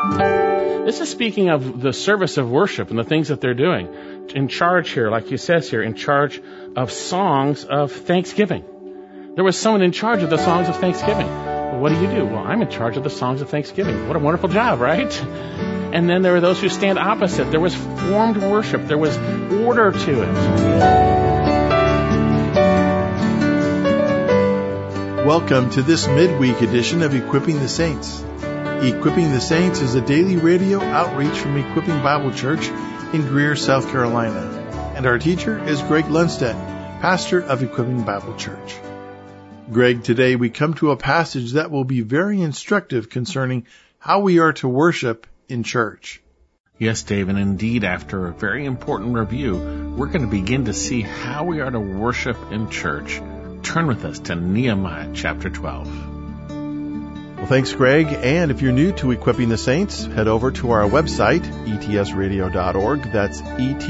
This is speaking of the service of worship and the things that they're doing. In charge here, like he says here, in charge of songs of thanksgiving. There was someone in charge of the songs of thanksgiving. Well, what do you do? Well, I'm in charge of the songs of thanksgiving. What a wonderful job, right? And then there are those who stand opposite. There was formed worship. There was order to it. Welcome to this midweek edition of Equipping the Saints. Equipping the Saints is a daily radio outreach from Equipping Bible Church in Greer, South Carolina. And our teacher is Greg Lundstedt, pastor of Equipping Bible Church. Greg, today we come to a passage that will be very instructive concerning how we are to worship in church. Yes, Dave, and indeed, after a very important review, we're going to begin to see how we are to worship in church. Turn with us to Nehemiah chapter 12. Well, thanks, Greg. And if you're new to Equipping the Saints, head over to our website, etsradio.org. That's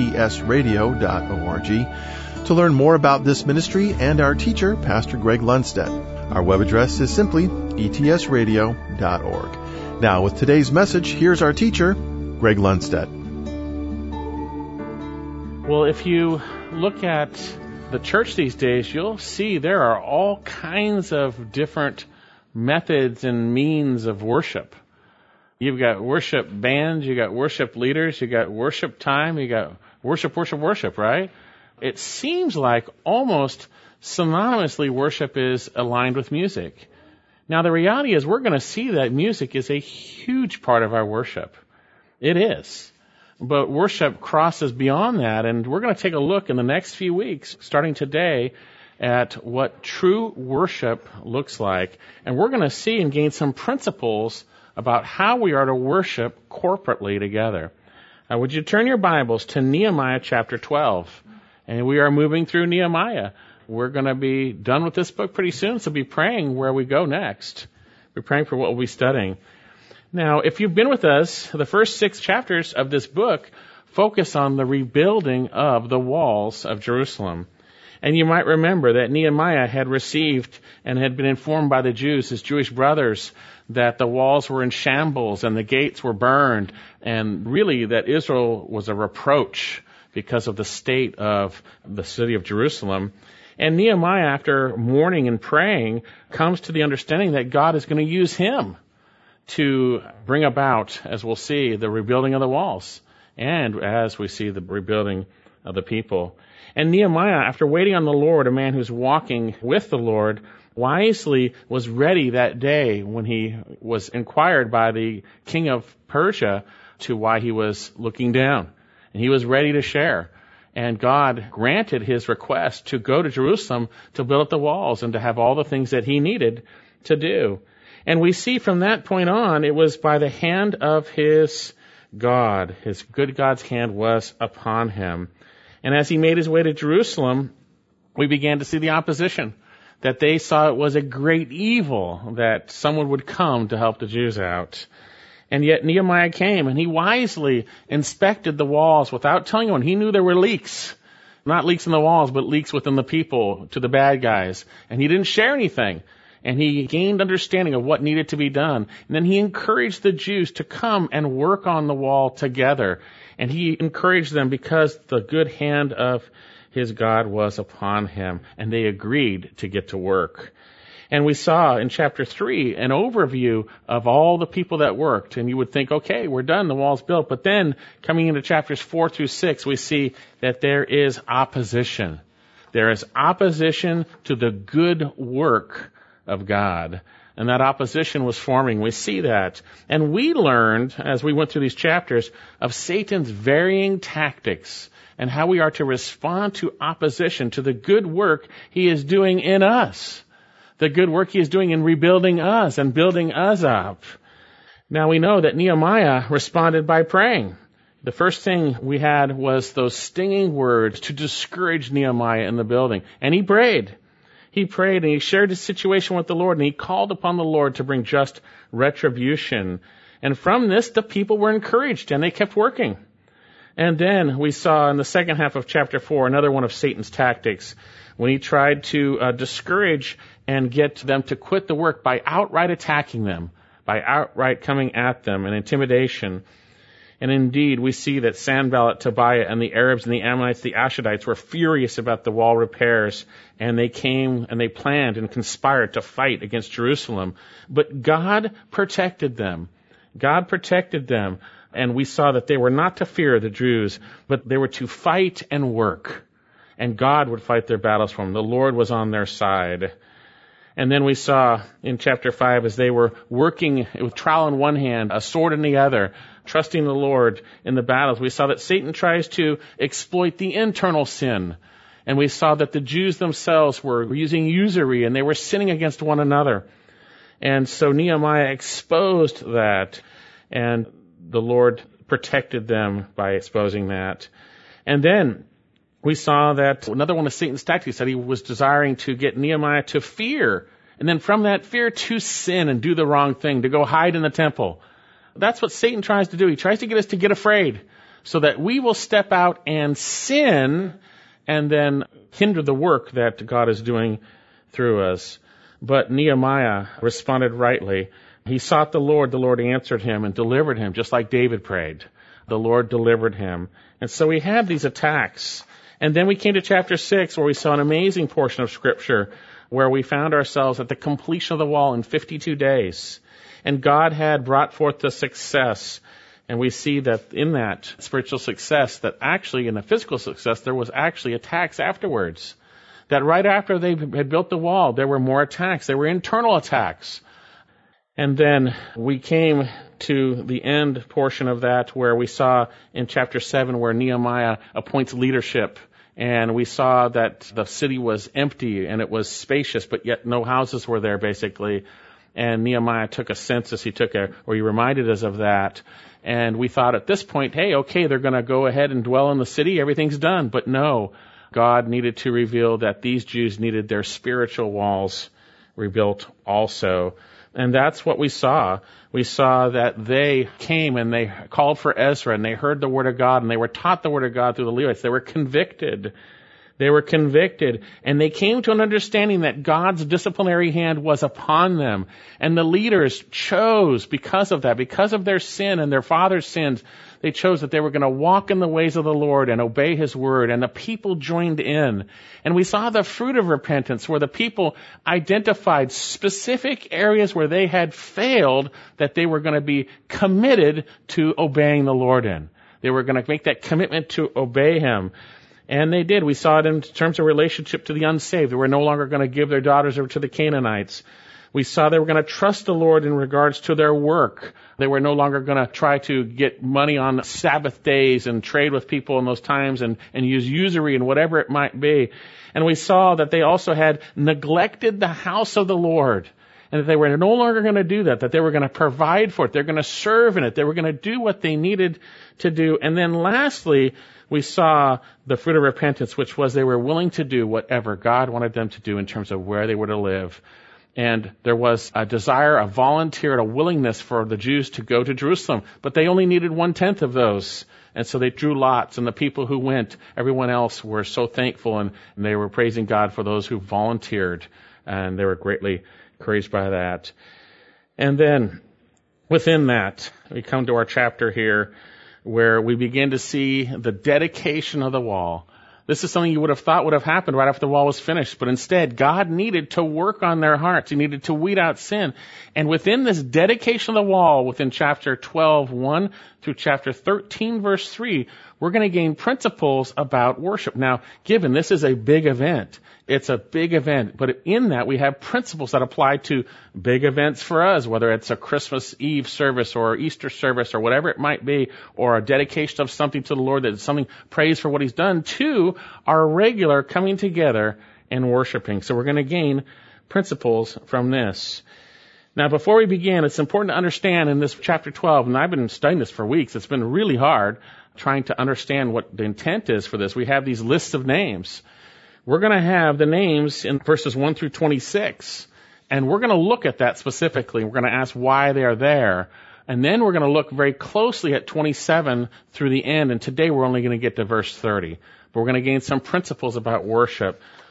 etsradio.org, to learn more about this ministry and our teacher, Pastor Greg Lundstedt. Our web address is simply etsradio.org. Now, with today's message, here's our teacher, Greg Lundstedt. Well, if you look at the church these days, you'll see there are all kinds of different methods and means of worship. You've got worship bands, you got worship leaders, you got worship time, you got worship, right? It seems like almost synonymously worship is aligned with music. Now the reality is we're going to see that music is a huge part of our worship. It is. But worship crosses beyond that, and we're going to take a look in the next few weeks, starting today, at what true worship looks like. And we're going to see and gain some principles about how we are to worship corporately together. Would you turn your Bibles to Nehemiah chapter 12? And we are moving through Nehemiah. We're going to be done with this book pretty soon, so be praying where we go next. Be praying for what we'll be studying. Now, if you've been with us, the first 6 chapters of this book focus on the rebuilding of the walls of Jerusalem. And you might remember that Nehemiah had received and had been informed by the Jews, his Jewish brothers, that the walls were in shambles and the gates were burned, and really that Israel was a reproach because of the state of the city of Jerusalem. And Nehemiah, after mourning and praying, comes to the understanding that God is going to use him to bring about, as we'll see, the rebuilding of the walls, and as we see the rebuilding of the people. And Nehemiah, after waiting on the Lord, a man who's walking with the Lord, wisely was ready that day when he was inquired by the king of Persia to why he was looking down. And he was ready to share. And God granted his request to go to Jerusalem to build up the walls and to have all the things that he needed to do. And we see from that point on, it was by the hand of his God. His good God's hand was upon him. And as he made his way to Jerusalem, we began to see the opposition, that they saw it was a great evil that someone would come to help the Jews out. And yet Nehemiah came, and he wisely inspected the walls without telling anyone. He knew there were leaks, not leaks in the walls, but leaks within the people to the bad guys. And he didn't share anything. And he gained understanding of what needed to be done. And then he encouraged the Jews to come and work on the wall together. And he encouraged them because the good hand of his God was upon him. And they agreed to get to work. And we saw in chapter 3 an overview of all the people that worked. And you would think, okay, we're done, the wall's built. But then coming into chapters 4 through 6, we see that there is opposition. There is opposition to the good work of God. And that opposition was forming. We see that. And we learned, as we went through these chapters, of Satan's varying tactics and how we are to respond to opposition to the good work he is doing in us. The good work he is doing in rebuilding us and building us up. Now we know that Nehemiah responded by praying. The first thing we had was those stinging words to discourage Nehemiah in the building. And he prayed. He prayed and he shared his situation with the Lord, and he called upon the Lord to bring just retribution. And from this, the people were encouraged and they kept working. And then we saw in the second half of chapter 4 another one of Satan's tactics when he tried to discourage and get them to quit the work by outright attacking them, by outright coming at them and intimidation. And indeed, we see that Sanballat, Tobiah, and the Arabs and the Ammonites, the Ashdodites, were furious about the wall repairs, and they came and they planned and conspired to fight against Jerusalem. But God protected them. God protected them, and we saw that they were not to fear the Jews, but they were to fight and work. And God would fight their battles for them. The Lord was on their side. And then we saw in chapter 5, as they were working with trowel in one hand, a sword in the other, trusting the Lord in the battles, we saw that Satan tries to exploit the internal sin. And we saw that the Jews themselves were using usury and they were sinning against one another. And so Nehemiah exposed that, and the Lord protected them by exposing that. And then we saw that another one of Satan's tactics, that he was desiring to get Nehemiah to fear, and then from that fear to sin and do the wrong thing, to go hide in the temple. That's what Satan tries to do. He tries to get us to get afraid so that we will step out and sin and then hinder the work that God is doing through us. But Nehemiah responded rightly. He sought the Lord answered him and delivered him, just like David prayed. The Lord delivered him. And so we had these attacks. And then we came to chapter 6, where we saw an amazing portion of Scripture, where we found ourselves at the completion of the wall in 52 days. And God had brought forth the success. And we see that in that spiritual success, that actually in the physical success, there was actually attacks afterwards. That right after they had built the wall, there were more attacks. There were internal attacks. And then we came to the end portion of that, where we saw in chapter 7 where Nehemiah appoints leadership. And we saw that the city was empty and it was spacious, but yet no houses were there, basically. And Nehemiah took a census. He reminded us of that. And we thought at this point, hey, okay, they're going to go ahead and dwell in the city. Everything's done. But no, God needed to reveal that these Jews needed their spiritual walls rebuilt also. And that's what we saw. We saw that they came and they called for Ezra and they heard the word of God and they were taught the word of God through the Levites. They were convicted. And they came to an understanding that God's disciplinary hand was upon them. And the leaders chose, because of that, because of their sin and their father's sins, they chose that they were going to walk in the ways of the Lord and obey His word. And the people joined in. And we saw the fruit of repentance, where the people identified specific areas where they had failed, that they were going to be committed to obeying the Lord in. They were going to make that commitment to obey Him. And they did. We saw it in terms of relationship to the unsaved. They were no longer going to give their daughters over to the Canaanites. We saw they were going to trust the Lord in regards to their work. They were no longer going to try to get money on Sabbath days and trade with people in those times and use usury and whatever it might be. And we saw that they also had neglected the house of the Lord. And that they were no longer going to do that they were going to provide for it. They're going to serve in it. They were going to do what they needed to do. And then lastly, we saw the fruit of repentance, which was they were willing to do whatever God wanted them to do in terms of where they were to live. And there was a desire, a volunteer, and a willingness for the Jews to go to Jerusalem. But they only needed 1/10 of those. And so they drew lots, and the people who went, everyone else were so thankful, and they were praising God for those who volunteered. And they were greatly encouraged by that. And then within that, we come to our chapter here, where we begin to see the dedication of the wall. This is something you would have thought would have happened right after the wall was finished, but instead God needed to work on their hearts. He needed to weed out sin. And within this dedication of the wall, within chapter 12:1 through chapter 13, verse 3, we're going to gain principles about worship. Now, given this is a big event, it's a big event, but in that we have principles that apply to big events for us, whether it's a Christmas Eve service or Easter service or whatever it might be, or a dedication of something to the Lord that is something praise for what He's done, to our regular coming together and worshiping. So we're going to gain principles from this. Now, before we begin, it's important to understand in this chapter 12, and I've been studying this for weeks, it's been really hard trying to understand what the intent is for this. We have these lists of names. We're going to have the names in verses 1 through 26, and we're going to look at that specifically. We're going to ask why they are there, and then we're going to look very closely at 27 through the end, and today we're only going to get to verse 30. But we're going to gain some principles about worship.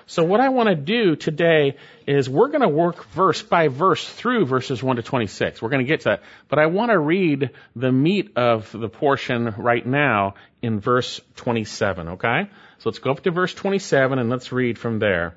So what I want to do today is we're going to work verse by verse through verses 1 to 26. We're going to get to that. But I want to read the meat of the portion right now in verse 27, okay? So let's go up to verse 27 and let's read from there.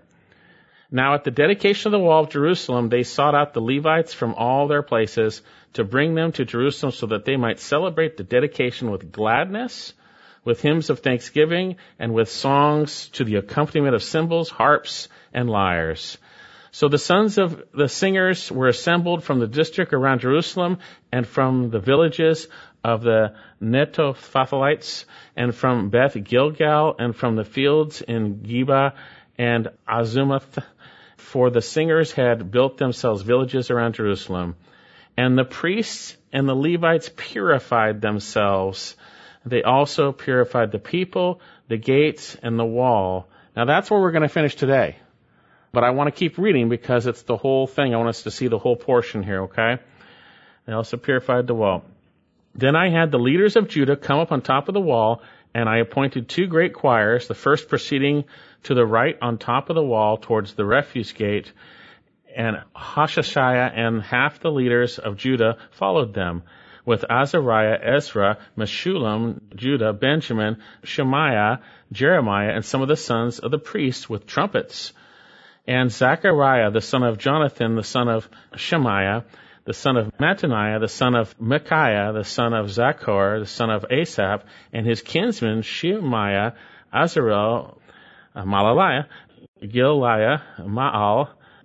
Now at the dedication of the wall of Jerusalem, they sought out the Levites from all their places to bring them to Jerusalem so that they might celebrate the dedication with gladness, with hymns of thanksgiving, and with songs to the accompaniment of cymbals, harps, and lyres. So the sons of the singers were assembled from the district around Jerusalem and from the villages of the Netophathalites and from Beth Gilgal and from the fields in Geba and Azumath, for the singers had built themselves villages around Jerusalem. And the priests and the Levites purified themselves. They also purified the people, the gates, and the wall. Now that's where we're going to finish today. But I want to keep reading because it's the whole thing. I want us to see the whole portion here, okay? They also purified the wall. Then I had the leaders of Judah come up on top of the wall, and I appointed 2 great choirs, the first proceeding to the right on top of the wall towards the refuse gate, and Hashabiah and half the leaders of Judah followed them, with Azariah, Ezra, Meshullam, Judah, Benjamin, Shemaiah, Jeremiah, and some of the sons of the priests with trumpets. And Zechariah, the son of Jonathan, the son of Shemaiah, the son of Mattaniah, the son of Micaiah, the son of Zachor, the son of Asaph, and his kinsmen Shemaiah, Azarel, Malaliah, Gilaliah, Maal,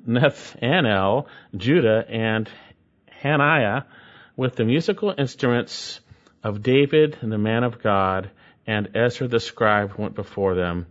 Nethanel, Judah, and Hananiah, with the musical instruments of David, the man of God, and Ezra the scribe went before them.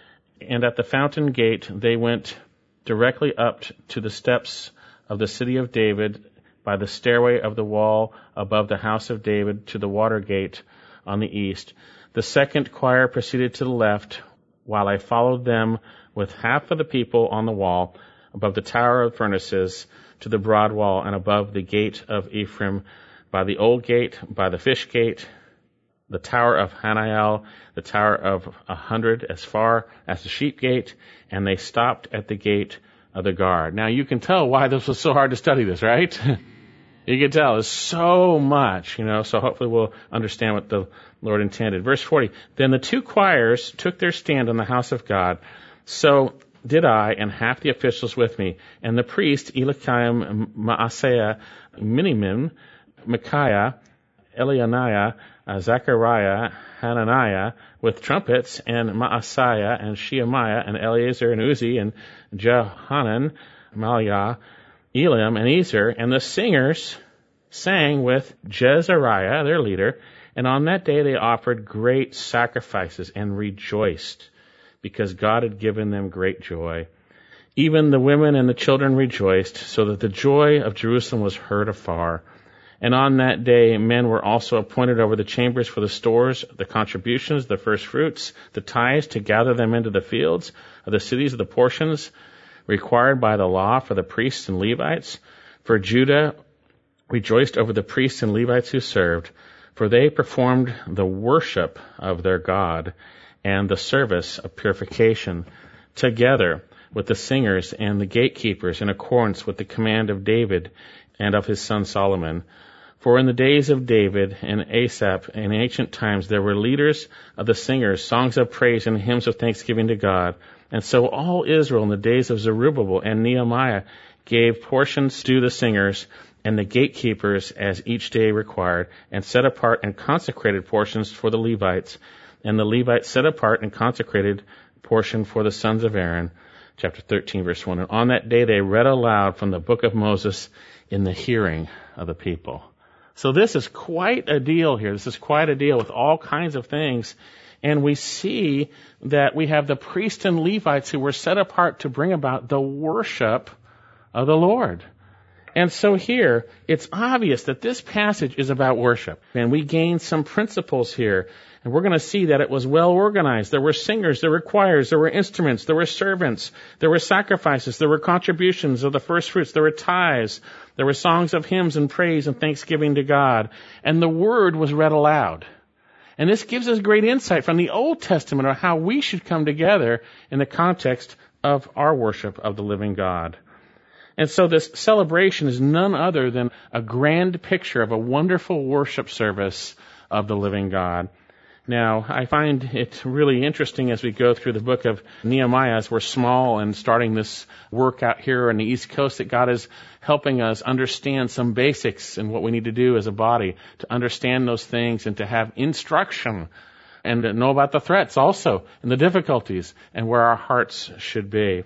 And at the fountain gate they went directly up to the steps of the city of David by the stairway of the wall above the house of David to the water gate on the east. The second choir proceeded to the left, while I followed them with half of the people on the wall, above the tower of furnaces, to the broad wall, and above the gate of Ephraim, by the old gate, by the fish gate, the tower of Haniel, the tower of 100, as far as the sheep gate, and they stopped at the gate of the guard. Now you can tell why this was so hard to study this, right? You can tell there's so much, so hopefully we'll understand what the Lord intended. Verse 40, then the 2 choirs took their stand on the house of God. So did I, and half the officials with me, and the priest Eliakim, Maaseiah, Minimim, Micaiah, Elianiah, Zechariah, Hananiah, with trumpets, and Maaseiah, and Shemaiah, and Eleazar, and Uzi, and Johanan, Maliah, Elam, and Ezer, and the singers sang with Jezariah, their leader, and on that day they offered great sacrifices and rejoiced, because God had given them great joy. Even the women and the children rejoiced, so that the joy of Jerusalem was heard afar. And on that day men were also appointed over the chambers for the stores, the contributions, the first fruits, the tithes, to gather them into the fields of the cities of the portions required by the law for the priests and Levites. For Judah rejoiced over the priests and Levites who served, for they performed the worship of their God and the service of purification, together with the singers and the gatekeepers, in accordance with the command of David and of his son Solomon. For in the days of David and Asaph in ancient times there were leaders of the singers, songs of praise and hymns of thanksgiving to God. And so all Israel in the days of Zerubbabel and Nehemiah gave portions to the singers and the gatekeepers as each day required, and set apart and consecrated portions for the Levites. And the Levites set apart and consecrated portion for the sons of Aaron. Chapter 13, verse 1. And on that day they read aloud from the book of Moses in the hearing of the people. So this is quite a deal here. This is quite a deal with all kinds of things. And we see that we have the priests and Levites who were set apart to bring about the worship of the Lord. And so here, it's obvious that this passage is about worship. And we gain some principles here. And we're going to see that it was well organized. There were singers, there were choirs, there were instruments, there were servants, there were sacrifices, there were contributions of the first fruits, there were tithes, there were songs of hymns and praise and thanksgiving to God. And the word was read aloud. And this gives us great insight from the Old Testament on how we should come together in the context of our worship of the living God. And so this celebration is none other than a grand picture of a wonderful worship service of the living God. Now, I find it really interesting as we go through the book of Nehemiah, as we're small and starting this work out here on the East Coast, that God is helping us understand some basics in what we need to do as a body, to understand those things and to have instruction and to know about the threats also and the difficulties and where our hearts should be.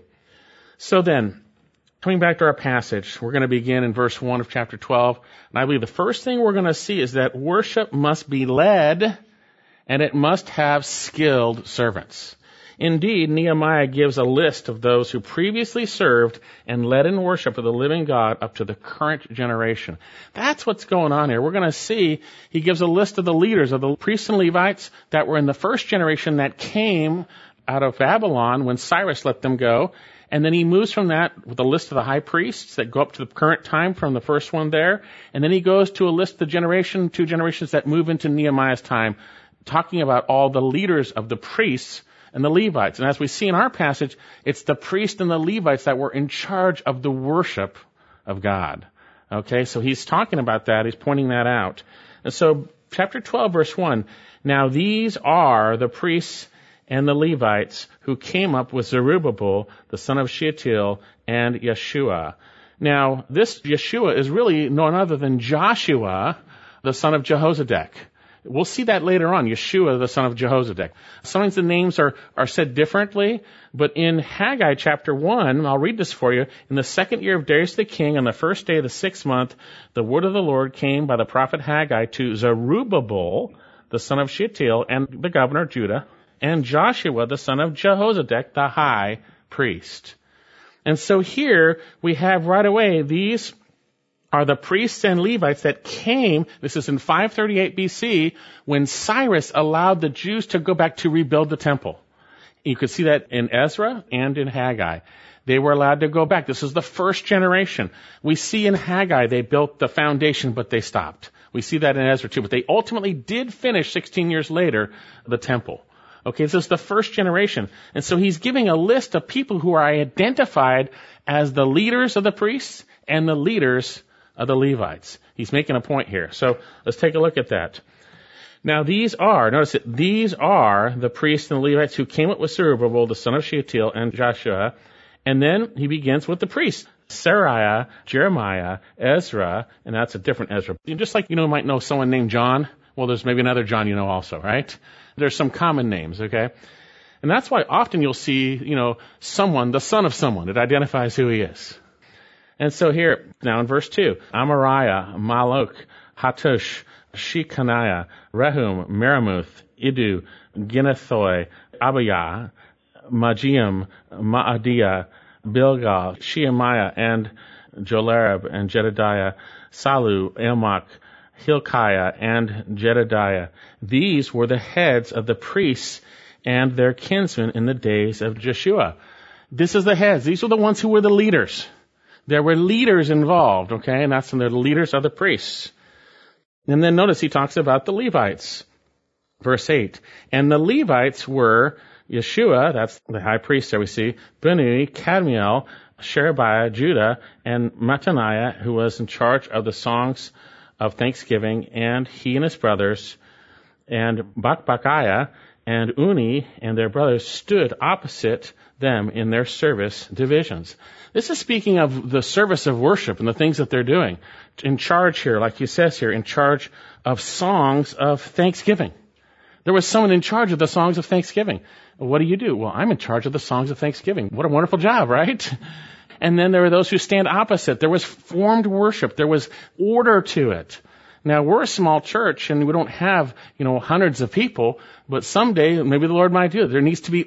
So then, coming back to our passage, we're going to begin in verse 1 of chapter 12. And I believe the first thing we're going to see is that worship must be led and it must have skilled servants. Indeed, Nehemiah gives a list of those who previously served and led in worship of the living God up to the current generation. That's what's going on here. We're going to see he gives a list of the leaders of the priests and Levites that were in the first generation that came out of Babylon when Cyrus let them go. And then he moves from that with a list of the high priests that go up to the current time from the first one there. And then he goes to a list of the two generations that move into Nehemiah's time, talking about all the leaders of the priests and the Levites. And as we see in our passage, it's the priests and the Levites that were in charge of the worship of God. Okay, so he's talking about that. He's pointing that out. And so chapter 12, verse 1, now these are the priests and the Levites who came up with Zerubbabel, the son of Shealtiel, and Yeshua. Now, this Yeshua is really none other than Joshua, the son of Jehozadak. We'll see that later on, Yeshua, the son of Jehozadak. Sometimes the names are said differently, but in Haggai chapter 1, I'll read this for you, in the second year of Darius the king, on the first day of the 6th month, the word of the Lord came by the prophet Haggai to Zerubbabel, the son of Shealtiel, and the governor of Judah, and Joshua, the son of Jehozadak, the high priest. And so here we have right away, these are the priests and Levites that came, this is in 538 BC, when Cyrus allowed the Jews to go back to rebuild the temple. You could see that in Ezra and in Haggai. They were allowed to go back. This is the first generation. We see in Haggai they built the foundation, but they stopped. We see that in Ezra too, but they ultimately did finish 16 years later the temple. Okay, this is the first generation. And so he's giving a list of people who are identified as the leaders of the priests and the leaders of the Levites. He's making a point here. So let's take a look at that. Now these are the priests and the Levites who came up with Zerubbabel, the son of Shealtiel, and Joshua. And then he begins with the priests. Seraiah, Jeremiah, Ezra, and that's a different Ezra. Just like, you might know someone named John. Well, there's maybe another John you know also, right? There's some common names, okay? And that's why often you'll see, someone, the son of someone. It identifies who he is. And so here, now in verse 2, Amariah, Malok, Hattush, Shechaniah, Rehum, Meremuth, Iddu, Ginnethoi, Abiah, Magiam, Maadiah, Bilgal, Shemaiah, and Jolarib, and Jedediah, Salu, Elmach, Hilkiah, and Jedediah. These were the heads of the priests and their kinsmen in the days of Joshua. This is the heads. These were the ones who were the leaders. There were leaders involved, okay, and they're the leaders of the priests. And then notice he talks about the Levites. Verse 8, and the Levites were Yeshua, that's the high priest there we see, Buni, Kadmiel, Sherebiah, Judah, and Mattaniah, who was in charge of the songs of thanksgiving, and he and his brothers, and Bakbakiah and Uni and their brothers stood opposite them in their service divisions. This is speaking of the service of worship and the things that they're doing. In charge here, like he says here, in charge of songs of thanksgiving. There was someone in charge of the songs of thanksgiving. What do you do? Well, I'm in charge of the songs of thanksgiving. What a wonderful job, right? And then there are those who stand opposite. There was formed worship. There was order to it. Now, we're a small church, and we don't have, hundreds of people, but someday, maybe the Lord might do it. There needs to be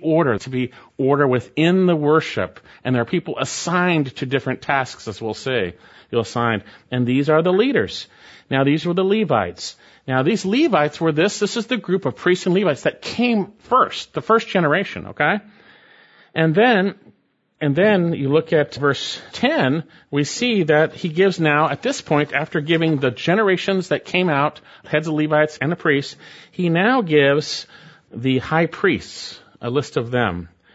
order within the worship, and there are people assigned to different tasks, as we'll say. You'll assign. And these are the leaders. Now, these were the Levites. Now, these Levites were this is the group of priests and Levites that came first, the first generation, okay? And then you look at verse 10, we see that he gives now, at this point, after giving the generations that came out, heads of Levites and the priests, he now gives the high priests, a list of them.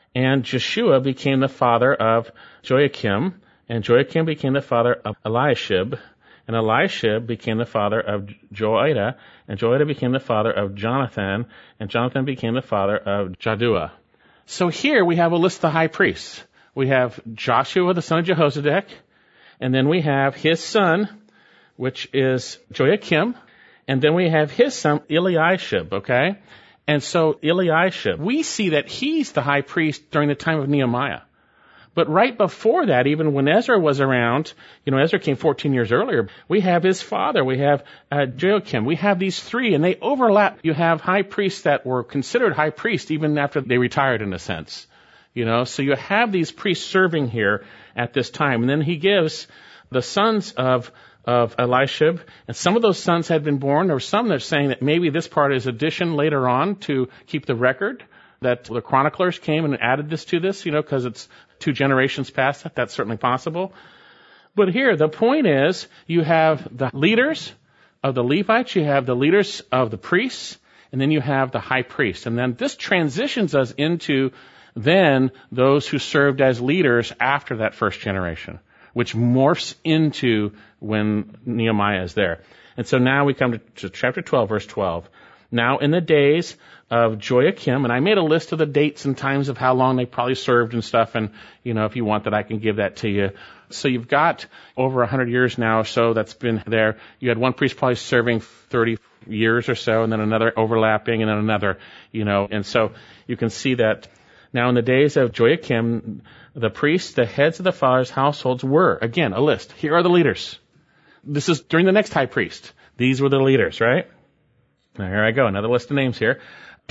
And Jeshua became the father of Joachim, and Joachim became the father of Eliashib, and Eliashib became the father of Joiada, and Joiada became the father of Jonathan, and Jonathan became the father of Jaddua. So here we have a list of the high priests. We have Joshua, the son of Jehozadak, and then we have his son, which is Joachim, and then we have his son, Eliashib, okay? And so Eliashib, we see that he's the high priest during the time of Nehemiah. But right before that, even when Ezra was around, Ezra came 14 years earlier, we have his father, we have Joachim, we have these three, and they overlap. You have high priests that were considered high priests even after they retired, in a sense. So you have these priests serving here at this time. And then he gives the sons of Eliashib, and some of those sons had been born. There were some that are saying that maybe this part is addition later on to keep the record, that the chroniclers came and added this to this, because it's 2 generations past that. That's certainly possible. But here, the point is, you have the leaders of the Levites, you have the leaders of the priests, and then you have the high priest. And then this transitions us into then those who served as leaders after that first generation, which morphs into when Nehemiah is there. And so now we come to chapter 12, verse 12. Now in the days of Joachim, and I made a list of the dates and times of how long they probably served and stuff, and, if you want that, I can give that to you. So you've got over 100 years now or so that's been there. You had one priest probably serving 30 years or so, and then another overlapping, and then another, and so you can see that. Now in the days of Joachim, the priests, the heads of the fathers' households were, again, a list. Here are the leaders. This is during the next high priest. These were the leaders, right? Now here I go, another list of names here.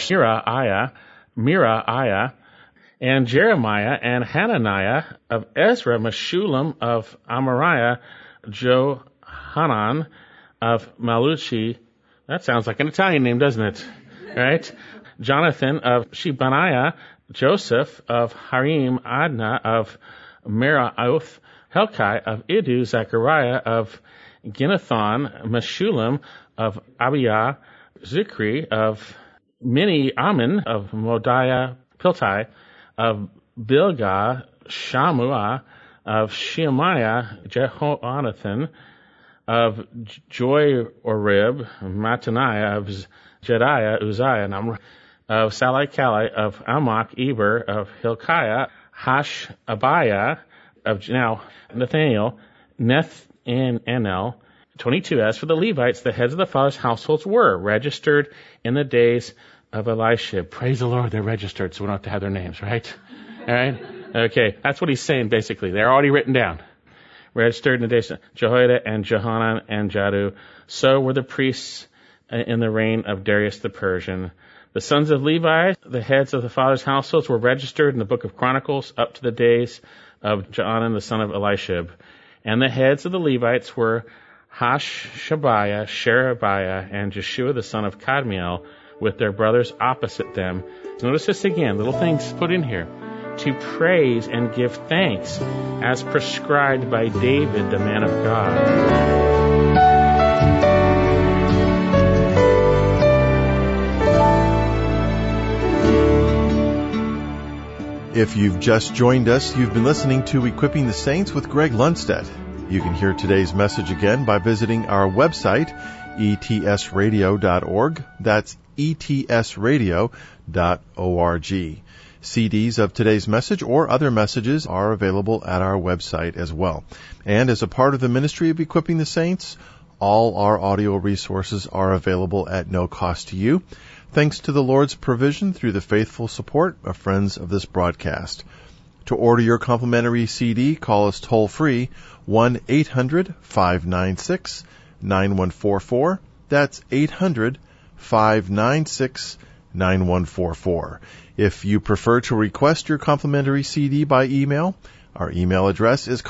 Miraiah, and Jeremiah, and Hananiah, of Ezra, Meshullam, of Amariah, Johanan, of Maluchi. That sounds like an Italian name, doesn't it? Right? Jonathan, of Shebaniah, Joseph, of Harim, Adna, of Meraioth, Helkai, of Iddu, Zechariah, of Ginnethon, Meshullam, of Abiyah, Zikri, of Mini Amin, of Modiah Piltai, of Bilgah, Shammua, of Shemaiah, Jehonathan, of Joy-orib, Mattaniah, of Jediah, Uzziah, of Salai-Kalai, of Amok, Eber, of Hilkiah, Hashabiah, of now Nathaniel, Nethanel. 22. As for the Levites, the heads of the fathers' households were registered in the days of Eliashib. Praise the Lord, they're registered, so we don't have to have their names, right? All right? Okay, that's what he's saying, basically. They're already written down. Registered in the days of Jehoiada and Johanan and Jaddu. So were the priests in the reign of Darius the Persian. The sons of Levi, the heads of the fathers' households, were registered in the book of Chronicles up to the days of Johanan the son of Eliashib. And the heads of the Levites were Hashabiah, Sherebiah, and Jeshua the son of Kadmiel, with their brothers opposite them. Notice this again, little things put in here. To praise and give thanks, as prescribed by David, the man of God. If you've just joined us, you've been listening to Equipping the Saints with Greg Lundstedt. You can hear today's message again by visiting our website, etsradio.org. That's etsradio.org. CDs of today's message or other messages are available at our website as well. And as a part of the ministry of Equipping the Saints, all our audio resources are available at no cost to you, thanks to the Lord's provision through the faithful support of friends of this broadcast. To order your complimentary CD, call us toll-free, 1-800-596-9144. That's 800-596-9144. If you prefer to request your complimentary CD by email, our email address is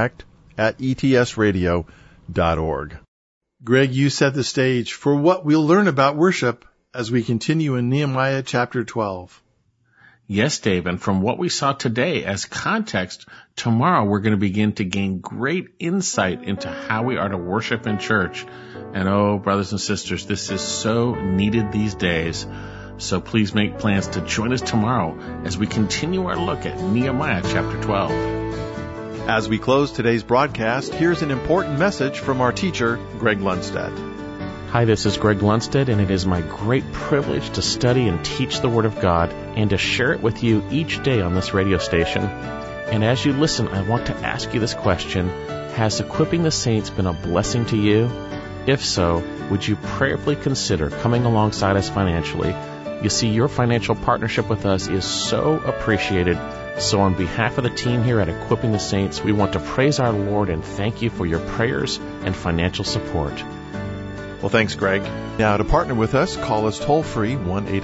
contact@etsradio.org. Greg, you set the stage for what we'll learn about worship as we continue in Nehemiah chapter 12. Yes, Dave, and from what we saw today as context, tomorrow we're going to begin to gain great insight into how we are to worship in church. And oh, brothers and sisters, this is so needed these days. So please make plans to join us tomorrow as we continue our look at Nehemiah chapter 12. As we close today's broadcast, here's an important message from our teacher, Greg Lundstedt. Hi, this is Greg Lundstedt, and it is my great privilege to study and teach the Word of God and to share it with you each day on this radio station. And as you listen, I want to ask you this question: has Equipping the Saints been a blessing to you? If so, would you prayerfully consider coming alongside us financially? You see, your financial partnership with us is so appreciated. So on behalf of the team here at Equipping the Saints, we want to praise our Lord and thank you for your prayers and financial support. Well, thanks, Greg. Now, to partner with us, call us toll-free,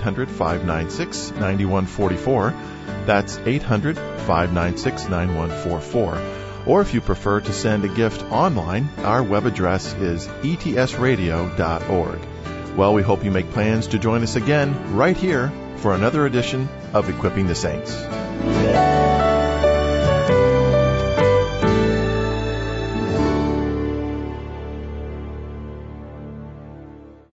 1-800-596-9144. That's 800-596-9144. Or if you prefer to send a gift online, our web address is etsradio.org. Well, we hope you make plans to join us again right here for another edition of Equipping the Saints.